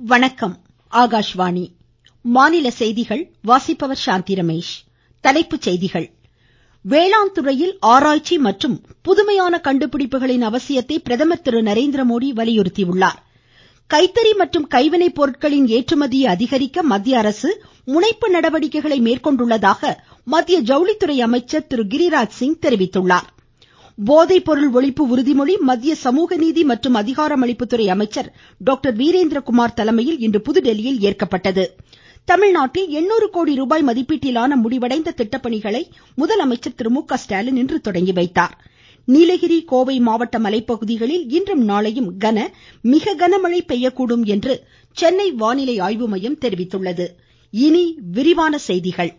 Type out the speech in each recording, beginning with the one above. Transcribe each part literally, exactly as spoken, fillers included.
வணக்கம். ஆகாஷ்வாணி. மாநில செய்திகள் வாசிப்பவர் சாந்தி ரமேஷ். தலைப்புச் செய்திகள். வேளாண் துறையில் ஆராய்ச்சி மற்றும் புதுமையான கண்டுபிடிப்புகளின் அவசியத்தை பிரதமர் திரு நரேந்திரமோடி வலியுறுத்தியுள்ளார். கைத்தறி மற்றும் கைவினை பொருட்களின் ஏற்றுமதியை அதிகரிக்க மத்திய அரசு முனைப்பு நடவடிக்கைகளை மேற்கொண்டுள்ளதாக மத்திய ஜவுளித்துறை அமைச்சர் திரு கிரிராஜ் சிங் தெரிவித்துள்ளார். போதைப் பொருள் ஒழிப்பு உறுதிமொழி மத்திய சமூக நீதி மற்றும் அதிகாரமளிப்புத்துறை அமைச்சர் டாக்டர் வீரேந்திரகுமார் தலைமையில் இன்று புதுதில்லியில் ஏற்கப்பட்டது. தமிழ்நாட்டில் எண்ணூறு கோடி ரூபாய் மதிப்பீட்டிலான முடிவடைந்த திட்டப்பணிகளை முதலமைச்சர் திரு மு க ஸ்டாலின் இன்று தொடங்கி வைத்தார். நீலகிரி, கோவை மாவட்ட மலைப்பகுதிகளில் இன்றும் நாளையும் கன, மிக கனமழை பெய்யக்கூடும் என்று சென்னை வானிலை ஆய்வு மையம் தெரிவித்துள்ளது. இனி விரிவான செய்திகள்.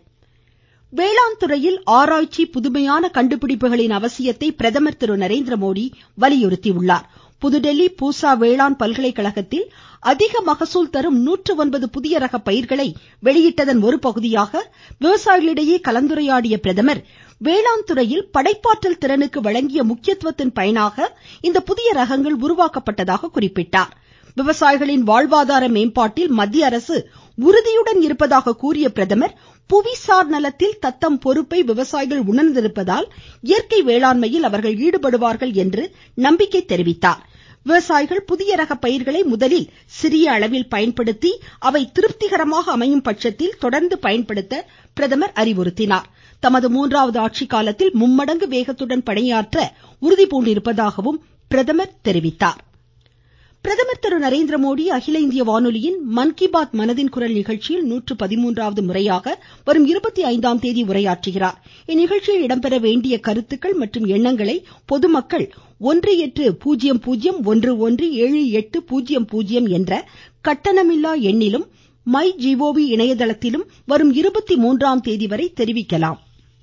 வேளாண் துறையில் ஆராய்ச்சி, புதுமையான கண்டுபிடிப்புகளின் அவசியத்தை பிரதமர் திரு நரேந்திரமோடி வலியுறுத்தியுள்ளார். புதுதில்லி பூசா வேளாண் பல்கலைக்கழகத்தில் அதிக மகசூல் தரும் நூற்று ஒன்பது புதிய ரக பயிர்களை வெளியிட்டதன் ஒரு பகுதியாக விவசாயிகளிடையே கலந்துரையாடிய பிரதமர், வேளாண் துறையில் படைப்பாற்றல் திறனுக்கு வழங்கிய முக்கியத்துவத்தின் பயனாக இந்த புதிய ரகங்கள் உருவாக்கப்பட்டதாக குறிப்பிட்டார். விவசாயிகளின் வாழ்வாதார மேம்பாட்டில் மத்திய அரசு உறுதியுடன் இருப்பதாக கூறிய பிரதமர், புவிசார் நலத்தில் தத்தம் பொறுப்பை விவசாயிகள் உணர்ந்திருப்பதால் இயற்கை வேளாண்மையில் அவர்கள் ஈடுபடுவார்கள் என்று நம்பிக்கை தெரிவித்தார். விவசாயிகள் புதிய ரக பயிர்களை முதலில் சிறிய அளவில் பயன்படுத்தி அவை திருப்திகரமாக அமையும் பட்சத்தில் தொடர்ந்து பயன்படுத்த பிரதமர் அறிவுறுத்தினார். தமது மூன்றாவது ஆட்சி காலத்தில் மும்மடங்கு வேகத்துடன் பணியாற்ற உறுதிபூண்டிருப்பதாகவும் பிரதமர் தெரிவித்தார். பிரதமர் திரு நரேந்திரமோடி அகில இந்திய வானொலியின் மன் கி பாத் மனதின் குரல் நிகழ்ச்சியில் நூற்று பதிமூன்றாவது முறையாக வரும் இருபத்தி ஐந்தாம் தேதி உரையாற்றுகிறார். இந்நிகழ்ச்சியில் இடம்பெற வேண்டிய கருத்துக்கள் மற்றும் எண்ணங்களை பொதுமக்கள் ஒன்று எட்டு பூஜ்ஜியம் பூஜ்ஜியம் ஒன்று ஒன்று ஏழு எட்டு பூஜ்ஜியம் பூஜ்ஜியம் என்ற கட்டணமில்லா எண்ணிலும் மை கவ் இணையதளத்திலும் வரும் இருபத்தி மூன்றாம் தேதி வரை தெரிவிக்கலாம்.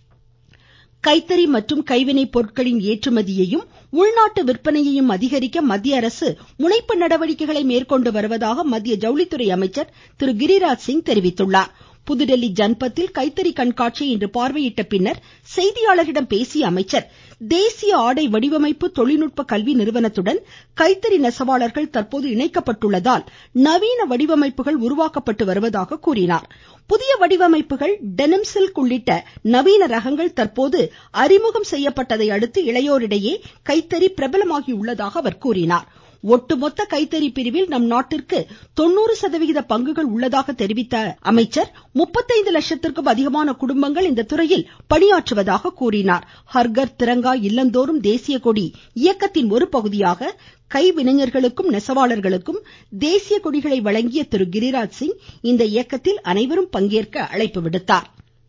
கைத்தறி மற்றும் கைவினை பொருட்களின் ஏற்றுமதியையும் உள்நாட்டு விற்பனையையும் அதிகரிக்க மத்திய அரசு முனைப்பு நடவடிக்கைகளை மேற்கொண்டு வருவதாக மத்திய ஜவுளித்துறை அமைச்சர் திரு கிரிராஜ் சிங் தெரிவித்துள்ளார். புதுதில்லி ஜன்பத்தில் கைத்தறி கண்காட்சியை இன்று பார்வையிட்ட பின்னர் செய்தியாளர்களிடம் பேசிய அமைச்சர், தேசிய ஆடை வடிவமைப்பு தொழில்நுட்ப கல்வி நிறுவனத்துடன் கைத்தறி நெசவாளர்கள் தற்போது இணைக்கப்பட்டுள்ளதால் நவீன வடிவமைப்புகள் உருவாக்கப்பட்டு வருவதாக கூறினார். புதிய வடிவமைப்புகள், டெனிம் சில்க் உள்ளிட்ட நவீன ரகங்கள் தற்போது அறிமுகம் செய்யப்பட்டதை அடுத்து இளையோரிடையே கைத்தறி பிரபலமாகியுள்ளதாக அவர் கூறினார். ஒட்டுமொத்த கைத்தறி பிரிவில் நம் நாட்டிற்கு தொண்ணூறு சதவிகித பங்குகள் உள்ளதாக தெரிவித்த அமைச்சர், முப்பத்தைந்து லட்சத்திற்கும் அதிகமான குடும்பங்கள் இந்த துறையில் பணியாற்றுவதாக கூறினார். ஹர்கர் திரங்கா இல்லந்தோறும் தேசிய கொடி இயக்கத்தின் ஒரு பகுதியாக கைவினைஞர்களுக்கும் நெசவாளர்களுக்கும் தேசிய கொடிகளை வழங்கிய திரு கிரிராஜ் சிங் இந்த இயக்கத்தில் அனைவரும் பங்கேற்க அழைப்பு விடுத்தார்.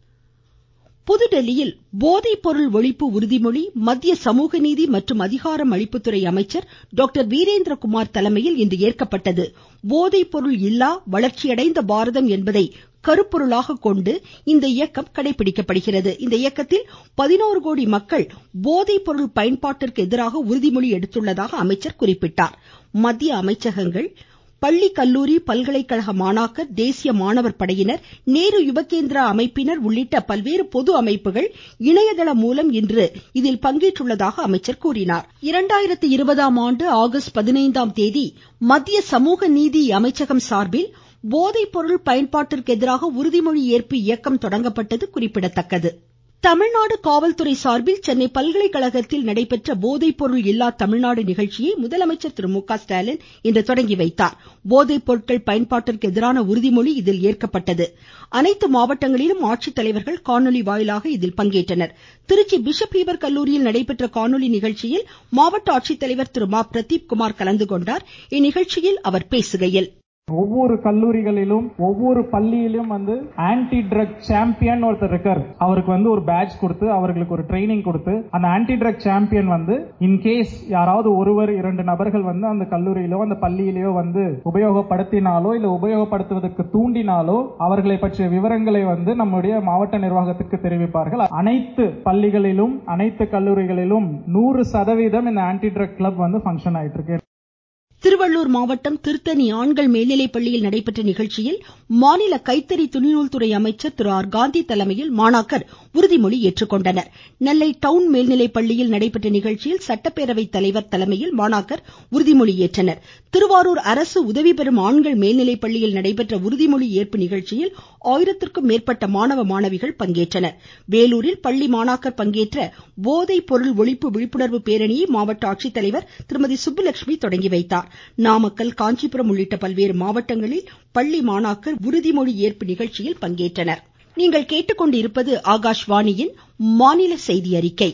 புதுதில்லியில் போதைப் பொருள் ஒழிப்பு உறுதிமொழி மத்திய சமூக நீதி மற்றும் அதிகாரம் அளிப்புத்துறை அமைச்சர் டாக்டர் வீரேந்திரகுமார் தலைமையில் இன்று ஏற்கப்பட்டது. போதைப் பொருள் இல்லா வளர்ச்சியடைந்த பாரதம் என்பதை கருப்பொருளாக கொண்டு இந்த இயக்கம் கடைபிடிக்கப்படுகிறது. இந்த இயக்கத்தில் பதினோரு கோடி மக்கள் போதைப் பொருள் பயன்பாட்டிற்கு எதிராக உறுதிமொழி எடுத்துள்ளதாக அமைச்சர் குறிப்பிட்டார். மத்திய அமைச்சகங்கள், பள்ளி, கல்லூரி, பல்கலைக்கழக மாணாக்கர், தேசிய மாணவர் படையினர், நேரு யுவகேந்திரா அமைப்பினர் உள்ளிட்ட பல்வேறு பொது அமைப்புகள் இணையதளம் மூலம் இன்று இதில் பங்கேற்றுள்ளதாக அமைச்சர் கூறினார். இரண்டாயிரத்து இருபதாம் ஆண்டு ஆகஸ்ட் பதினைந்தாம் தேதி மத்திய சமூக நீதி அமைச்சகம் சார்பில் போதைப் பொருள் பயன்பாட்டிற்கு எதிராக உறுதிமொழி ஏற்பு இயக்கம் தொடங்கப்பட்டது குறிப்பிடத்தக்கது. தமிழ்நாடு காவல்துறை சார்பில் சென்னை பல்கலைக்கழகத்தில் நடைபெற்ற போதைப் பொருள் இல்லா தமிழ்நாடு நிகழ்ச்சியை முதலமைச்சர் திரு மு க ஸ்டாலின் இன்று தொடங்கி வைத்தார். போதைப் பொருட்கள் பயன்பாட்டிற்கு எதிரான உறுதிமொழி இதில் ஏற்கப்பட்டது. அனைத்து மாவட்டங்களிலும் ஆட்சித்தலைவர்கள் காணொலி வாயிலாக இதில் பங்கேற்றனர். திருச்சி பிஷப் ஹீபர் கல்லூரியில் நடைபெற்ற காணொலி நிகழ்ச்சியில் மாவட்ட ஆட்சித்தலைவர் திரு மா பிரதீப் குமார் கலந்து கொண்டார். இந்நிகழ்ச்சியில் அவர் பேசுகையில், ஒவ்வொரு கல்லூரிகளிலும் ஒவ்வொரு பள்ளியிலும் வந்து ஆன்டி ட்ரக் சாம்பியன் ஒருத்தர் இருக்கார். அவருக்கு வந்து ஒரு பேட்ச் கொடுத்து அவர்களுக்கு ஒரு ட்ரைனிங் கொடுத்து அந்த ஆன்டி ட்ரக் சாம்பியன் வந்து இன்கேஸ் யாராவது ஒருவர் இரண்டு நபர்கள் வந்து அந்த கல்லூரியிலோ அந்த பள்ளியிலோ வந்து உபயோகப்படுத்தினாலோ இல்ல உபயோகப்படுத்துவதற்கு தூண்டினாலோ அவர்களை பற்றிய விவரங்களை வந்து நம்முடைய மாவட்ட நிர்வாகத்துக்கு தெரிவிப்பார்கள். அனைத்து பள்ளிகளிலும் அனைத்து கல்லூரிகளிலும் நூறு சதவீதம் இந்த ஆன்டி ட்ரக் கிளப் வந்து ஃபங்க்ஷன் ஆயிட்டு இருக்கு. திருவள்ளூர் மாவட்டம் திருத்தணி ஆண்கள் மேல்நிலைப்பள்ளியில் நடைபெற்ற நிகழ்ச்சியில் மாநில கைத்தறி துணிநூல் துறை அமைச்சர் திரு ஆர் காந்தி தலைமையில் மாணாக்கர் உறுதிமொழி ஏற்றுக்கொண்டனர். நெல்லை டவுன் மேல்நிலைப்பள்ளியில் நடைபெற்ற நிகழ்ச்சியில் சட்டப்பேரவை தலைவர் தலைமையில் மாணாக்கர் உறுதிமொழி ஏற்றனர். திருவாரூர் அரசு உதவி பெறும் ஆண்கள் மேல்நிலைப்பள்ளியில் நடைபெற்ற உறுதிமொழி ஏற்பு நிகழ்ச்சியில் ஆயிரத்திற்கும் மேற்பட்ட மாணவ மாணவிகள் பங்கேற்றனர். வேலூரில் பள்ளி மாணாக்கர் பங்கேற்ற போதை பொருள் ஒழிப்பு விழிப்புணர்வு பேரணியை மாவட்ட ஆட்சித்தலைவர் திருமதி சுப்புலட்சுமி தொடங்கி வைத்தார். நாமக்கல், காஞ்சிபுரம் உள்ளிட்ட பல்வேறு மாவட்டங்களில் பள்ளி மாணாக்கர் உறுதிமொழி ஏற்பு நிகழ்ச்சியில் பங்கேற்றனர். நீங்கள் கேட்டுக்கொண்டிருப்பது ஆகாஷ்வாணியின் மாநில செய்தி அறிக்கை.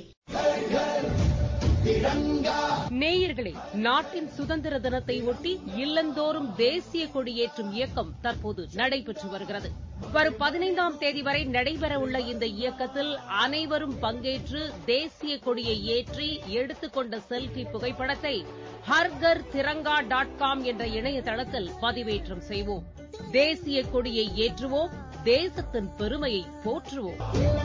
நேயர்களே, நாட்டின் சுதந்திர தினத்தை ஒட்டி இல்லந்தோறும் தேசிய கொடியேற்றும் இயக்கம் தற்போது நடைபெற்று வருகிறது. வரும் பதினைந்தாம் தேதி வரை நடைபெறவுள்ள இந்த இயக்கத்தில் அனைவரும் பங்கேற்று தேசிய கொடியை ஏற்றி எடுத்துக்கொண்ட செல்பி புகைப்படத்தை ஹர்கர் திரங்கா டாட் காம் என்ற இணையதளத்தில் பதிவேற்றம் செய்வோம். தேசிய கொடியை ஏற்றுவோம், தேசத்தின் பெருமையை போற்றுவோம்.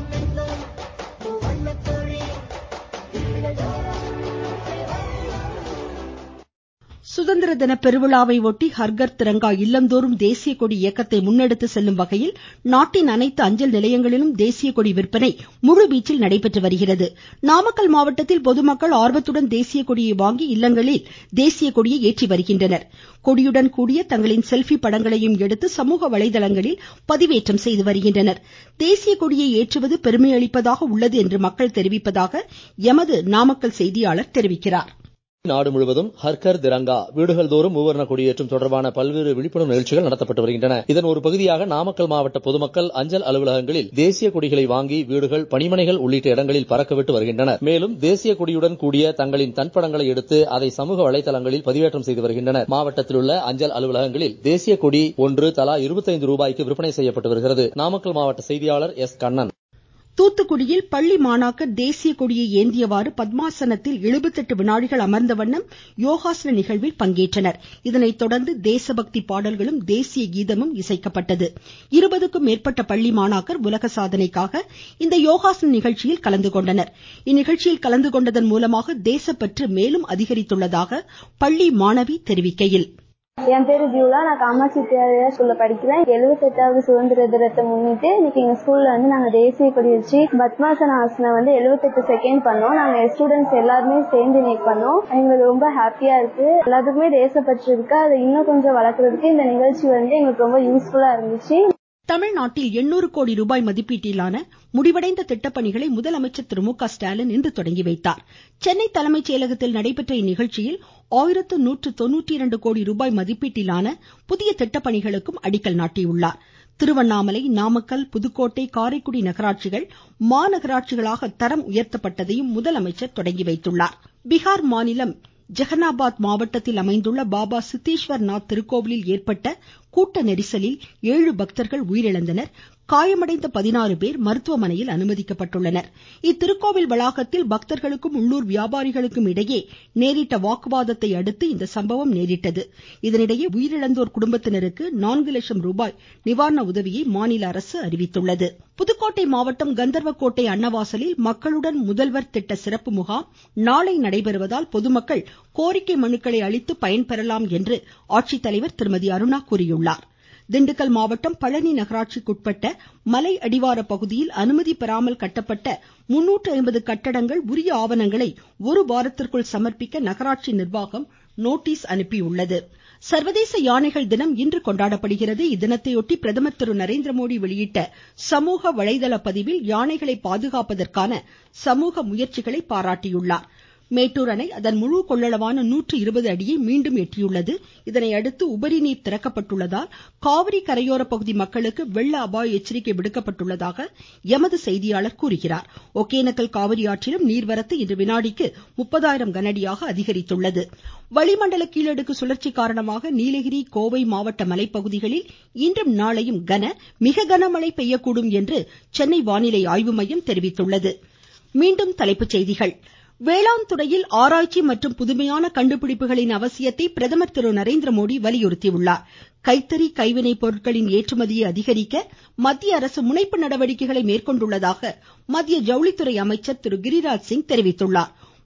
சுதந்திர தின பெருவிழாவை ஒட்டி ஹர்கர் திரங்கா இல்லந்தோறும் தேசிய கொடி இயக்கத்தை முன்னெடுத்து செல்லும் வகையில் நாட்டின் அனைத்து அஞ்சல் நிலையங்களிலும் தேசிய கொடி விற்பனை முழுவீச்சில் நடைபெற்று வருகிறது. நாமக்கல் மாவட்டத்தில் பொதுமக்கள் ஆர்வத்துடன் தேசிய கொடியை வாங்கி இல்லங்களில் தேசிய கொடியை ஏற்றி வருகின்றனர். கொடியுடன் கூடிய தங்களின் செல்பி படங்களையும் எடுத்து சமூக வலைதளங்களில் பதிவேற்றம் செய்து வருகின்றனர். தேசிய கொடியை ஏற்றுவது பெருமை அளிப்பதாக உள்ளது என்று மக்கள் தெரிவிப்பதாக எமது நாமக்கல் செய்தியாளர் தெரிவிக்கிறார். நாடு முழுவதும் ஹர்கர் திரங்கா வீடுகள் தோறும் மூவர்ண கொடியேற்றம் தொடர்பான பல்வேறு விழிப்புணர்வு நிகழ்ச்சிகள் நடத்தப்பட்டு வருகின்றன. இதன் ஒரு பகுதியாக நாமக்கல் மாவட்ட பொதுமக்கள் அஞ்சல் அலுவலகங்களில் தேசிய கொடிகளை வாங்கி வீடுகள், பணிமனைகள் உள்ளிட்ட இடங்களில் பறக்கவிட்டு வருகின்றனர். மேலும் தேசிய கொடியுடன் கூடிய தங்களின் தன்படங்களை எடுத்து அதை சமூக வலைதளங்களில் பதிவேற்றம் செய்து வருகின்றனர். மாவட்டத்தில் உள்ள அஞ்சல் அலுவலகங்களில் தேசிய கொடி ஒன்று தலா இருபத்தைந்து ரூபாய்க்கு விற்பனை செய்யப்பட்டு வருகிறது. நாமக்கல் மாவட்ட செய்தியாளர் எஸ் கண்ணன். தூத்துக்குடியில் பள்ளி மாணாக்கர் தேசிய கொடியை ஏந்தியவாறு பத்மாசனத்தில் எழுபத்தெட்டு வினாடிகள் அமர்ந்த வண்ணம் யோகாசன நிகழ்வில் பங்கேற்றனர். இதனைத் தொடர்ந்து தேசபக்தி பாடல்களும் தேசிய கீதமும் இசைக்கப்பட்டது. இருபதுக்கும் மேற்பட்ட பள்ளி மாணாக்கர் உலக சாதனைக்காக இந்த யோகாசன நிகழ்ச்சியில் கலந்து கொண்டனர். இந்நிகழ்ச்சியில் கலந்து கொண்டதன் மூலமாக தேசப்பற்று மேலும் அதிகரித்துள்ளதாக பள்ளி மாணவி தெரிவிக்கையில், என் பேரு ஜூலா, நான் காமாட்சி வித்யாலயா ஸ்கூல்ல படிக்கிறேன். எழுபத்தி எட்டாவது சுதந்திர தினத்தை முன்னிட்டு இன்னைக்கு எங்க ஸ்கூல்ல வந்து நாங்க தேசிய கொடி வச்சு பத்மாசன ஆசனம் வந்து எழுபத்தி எட்டு செகண்ட் பண்ணோம். நாங்க ஸ்டூடெண்ட்ஸ் எல்லாருமே சேர்ந்து இன்னைக்கு பண்ணோம். எங்களுக்கு ரொம்ப ஹாப்பியா இருக்கு. எல்லாத்துக்குமே தேசப்பற்று இருக்கு. அதை இன்னும் கொஞ்சம் வளர்க்கறதுக்கு இந்த நிகழ்ச்சி வந்து எங்களுக்கு ரொம்ப யூஸ்ஃபுல்லா இருந்துச்சு. தமிழ்நாட்டில் எண்ணூறு கோடி ரூபாய் மதிப்பீட்டிலான முடிவடைந்த திட்டப்பணிகளை முதலமைச்சர் திரு மு க ஸ்டாலின் இன்று தொடங்கி வைத்தார். சென்னை தலைமைச் செயலகத்தில் நடைபெற்ற இந்நிகழ்ச்சியில் ஆயிரத்து நூற்று தொண்ணூற்றி இரண்டு கோடி ரூபாய் மதிப்பீட்டிலான புதிய திட்டப்பணிகளுக்கும் அடிக்கல் நாட்டியுள்ளார். திருவண்ணாமலை, நாமக்கல், புதுக்கோட்டை, காரைக்குடி நகராட்சிகள் மாநகராட்சிகளாக தரம் உயர்த்தப்பட்டதையும் முதலமைச்சர் தொடங்கி வைத்துள்ளார். பீகார் மாநிலம் ஜெகனாபாத் மாவட்டத்தில் அமைந்துள்ள பாபா சித்தேஸ்வர் நாத் திருக்கோவிலில் ஏற்பட்ட கூட்ட நெரிசலில் ஏழு பக்தர்கள் உயிரிழந்தனர். காயமடைந்த பதினாறு பேர் மருத்துவமனையில் அனுமதிக்கப்பட்டுள்ளனர். இத்திருக்கோவில் வளாகத்தில் பக்தர்களுக்கும் உள்ளூர் வியாபாரிகளுக்கும் இடையே நேரிட்ட வாக்குவாதத்தை அடுத்து இந்த சம்பவம் நேரிட்டது. இதனிடையே உயிரிழந்தோர் குடும்பத்தினருக்கு நான்கு லட்சம் ரூபாய் நிவாரண உதவியை மாநில அரசு அறிவித்துள்ளது. புதுக்கோட்டை மாவட்டம் கந்தர்வக்கோட்டை அன்னவாசலில் மக்களுடன் முதல்வர் திட்ட சிறப்பு முகாம் நாளை நடைபெறுவதால் பொதுமக்கள் கோரிக்கை மனுக்களை அளித்து பயன்பெறலாம் என்று ஆட்சித்தலைவர் திருமதி அருணா கூறியுள்ளார். திண்டுக்கல் மாவட்டம் பழனி நகராட்சிக்குட்பட்ட மலை அடிவார பகுதியில் அனுமதி பெறாமல் கட்டப்பட்ட முன்னூற்று ஐம்பது கட்டடங்கள் உரிய ஆவணங்களை ஒரு வாரத்திற்குள் சமர்ப்பிக்க நகராட்சி நிர்வாகம் நோட்டீஸ் அனுப்பியுள்ளது. சர்வதேச யானைகள் தினம் இன்று கொண்டாடப்படுகிறது. இத்தினத்தையொட்டி பிரதமர் திரு நரேந்திர மோடி வெளியிட்ட சமூக வலைதள பதிவில் யானைகளை பாதுகாப்பதற்கான சமூக முயற்சிகளை பாராட்டியுள்ளார். மேட்டூர் அணை அதன் முழு கொள்ளளவான நூற்று இருபது அடியை மீண்டும் எட்டியுள்ளது. இதனையடுத்து உபரி நீர் திறக்கப்பட்டுள்ளதால் காவிரி கரையோர பகுதி மக்களுக்கு வெள்ள அபாய எச்சரிக்கை விடுக்கப்பட்டுள்ளதாக எமது செய்தியாளர் கூறுகிறார். ஒகேனக்கல் காவிரி ஆற்றிலும் நீர்வரத்து இன்று வினாடிக்கு முப்பதாயிரம் கனஅடியாக அதிகரித்துள்ளது. வளிமண்டல கீழடுக்கு சுழற்சி காரணமாக நீலகிரி, கோவை மாவட்ட மலைப்பகுதிகளில் இன்றும் நாளையும் கன மிக கனமழை பெய்யக்கூடும் என்று சென்னை வானிலை ஆய்வு மையம் தெரிவித்துள்ளது. மீண்டும் தலைப்புச் செய்திகள். வேளாண் துறையில் ஆராய்ச்சி மற்றும் புதுமையான கண்டுபிடிப்புகளின் அவசியத்தை பிரதமர் திரு நரேந்திர மோடி வலியுறுத்தியுள்ளார். கைத்தறி, கைவினை பொருட்களின் ஏற்றுமதியை அதிகரிக்க மத்திய அரசு முனைப்பு நடவடிக்கைகளை மேற்கொண்டுள்ளதாக மத்திய ஜவுளித்துறை அமைச்சர் திரு கிரிராஜ் சிங் தெரிவித்துள்ளார்.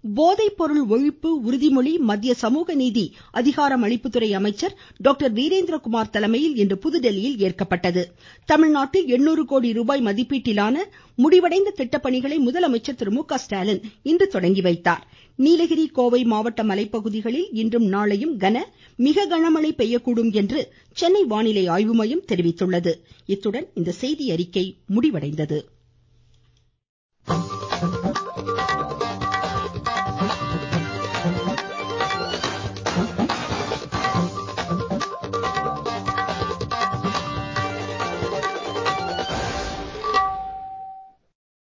போதைப் பொருள் ஒழிப்பு உறுதிமொழி மத்திய சமூக நீதி அதிகாரம் அளிப்புத்துறை அமைச்சர் டாக்டர் வீரேந்திரகுமார் தலைமையில் இன்று புதுதில்லியில் ஏற்கப்பட்டது. தமிழ்நாட்டில் எண்ணூறு கோடி ரூபாய் மதிப்பீட்டிலான முடிவடைந்த திட்டப்பணிகளை முதலமைச்சர் திரு மு க ஸ்டாலின் இன்று தொடங்கி வைத்தார். நீலகிரி கோவை மாவட்ட மலைப்பகுதிகளில் இன்றும் நாளையும் கன மிக கனமழை பெய்யக்கூடும் என்று சென்னை வானிலை ஆய்வு மையம் தெரிவித்துள்ளது. இத்துடன் இந்த செய்தியறிக்கை முடிவடைந்தது.